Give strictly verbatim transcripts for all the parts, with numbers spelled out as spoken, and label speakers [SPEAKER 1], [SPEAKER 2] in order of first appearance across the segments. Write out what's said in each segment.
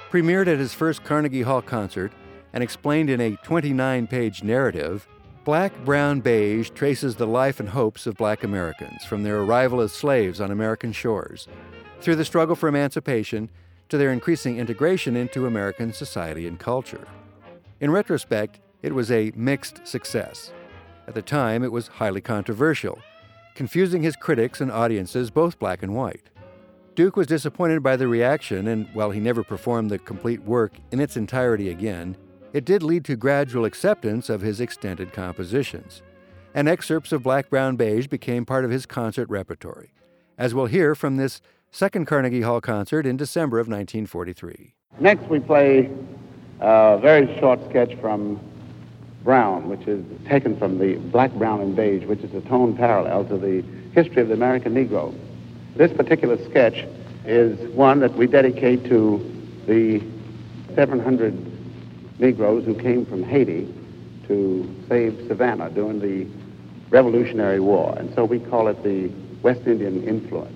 [SPEAKER 1] Premiered at his first Carnegie Hall concert and explained in a twenty-nine page narrative, Black, Brown, Beige traces the life and hopes of Black Americans from their arrival as slaves on American shores, through the struggle for emancipation to their increasing integration into American society and culture. In retrospect, it was a mixed success. At the time, it was highly controversial, confusing his critics and audiences, both black and white. Duke was disappointed by the reaction, and while he never performed the complete work in its entirety again, it did lead to gradual acceptance of his extended compositions, and excerpts of Black, Brown, Beige became part of his concert repertory, as we'll hear from this second Carnegie Hall concert in December of nineteen forty-three.
[SPEAKER 2] Next we play a very short sketch from Brown, which is taken from the Black, Brown, and Beige, which is a tone parallel to the history of the American Negro. This particular sketch is one that we dedicate to the seven hundred Negroes who came from Haiti to save Savannah during the Revolutionary War, and so we call it the West Indian influence.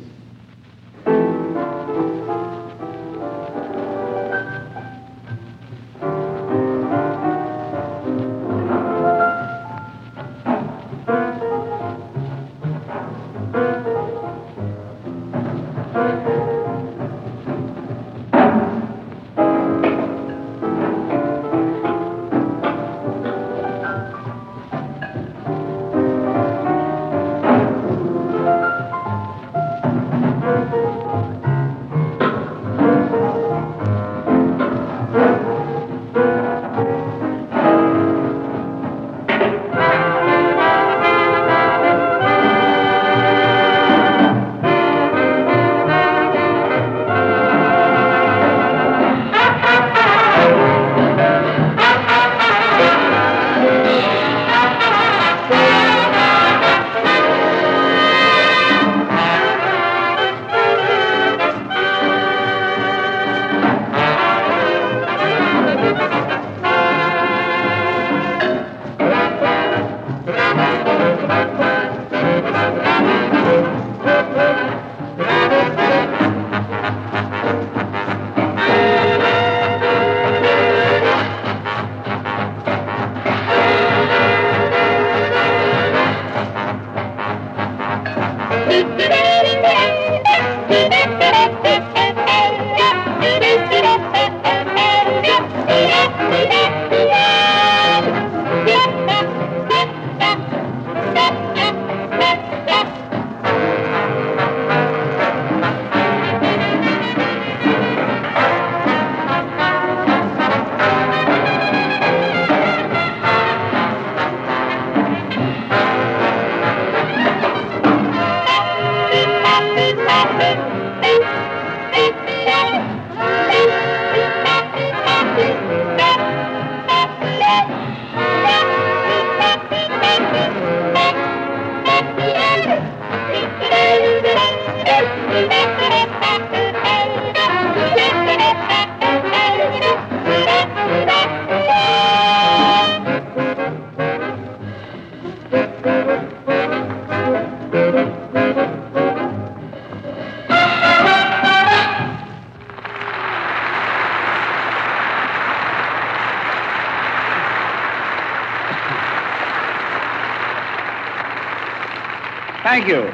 [SPEAKER 2] Thank you.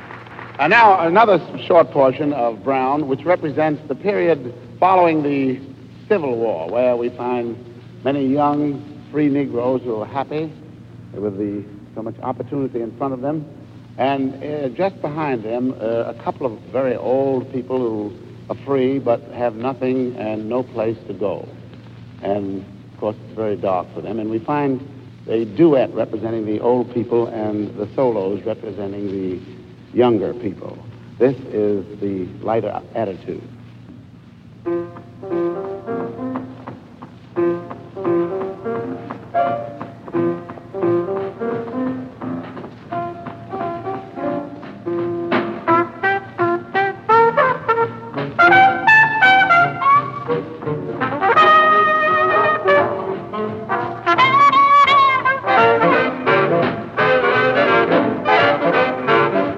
[SPEAKER 2] And now another short portion of Brown, which represents the period following the Civil War, where we find many young, free Negroes who are happy with the so much opportunity in front of them, and uh, just behind them, uh, a couple of very old people who are free but have nothing and no place to go. And, of course, it's very dark for them. And we find a duet representing the old people and the solos representing the younger people. This is the lighter attitude.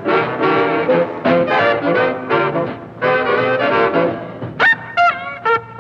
[SPEAKER 3] Thank you.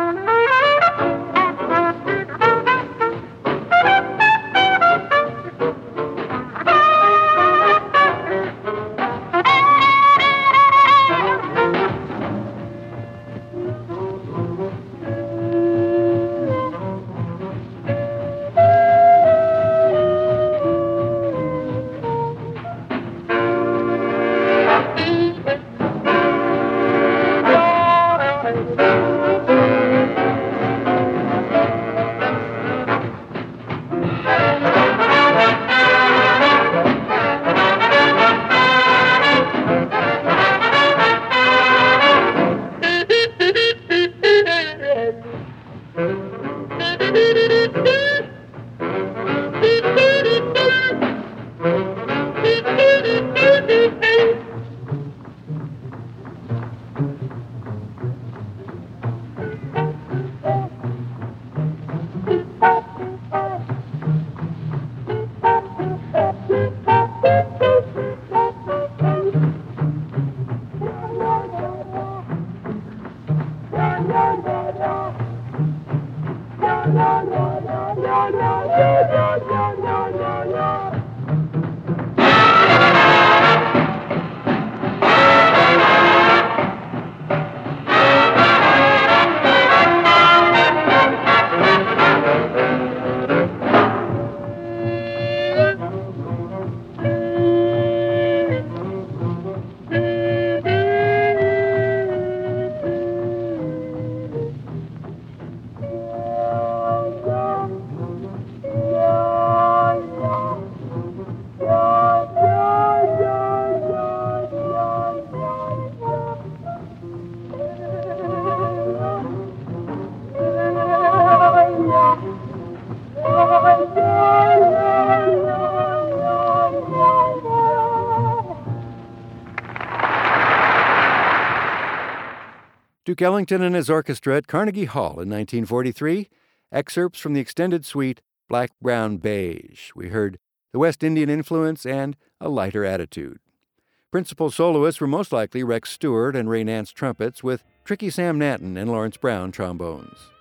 [SPEAKER 1] Duke Ellington and his orchestra at Carnegie Hall in nineteen forty-three, excerpts from the extended suite Black, Brown, Beige. We heard the West Indian influence and a lighter attitude. Principal soloists were most likely Rex Stewart and Ray Nance trumpets, with Tricky Sam Nanton and Lawrence Brown trombones.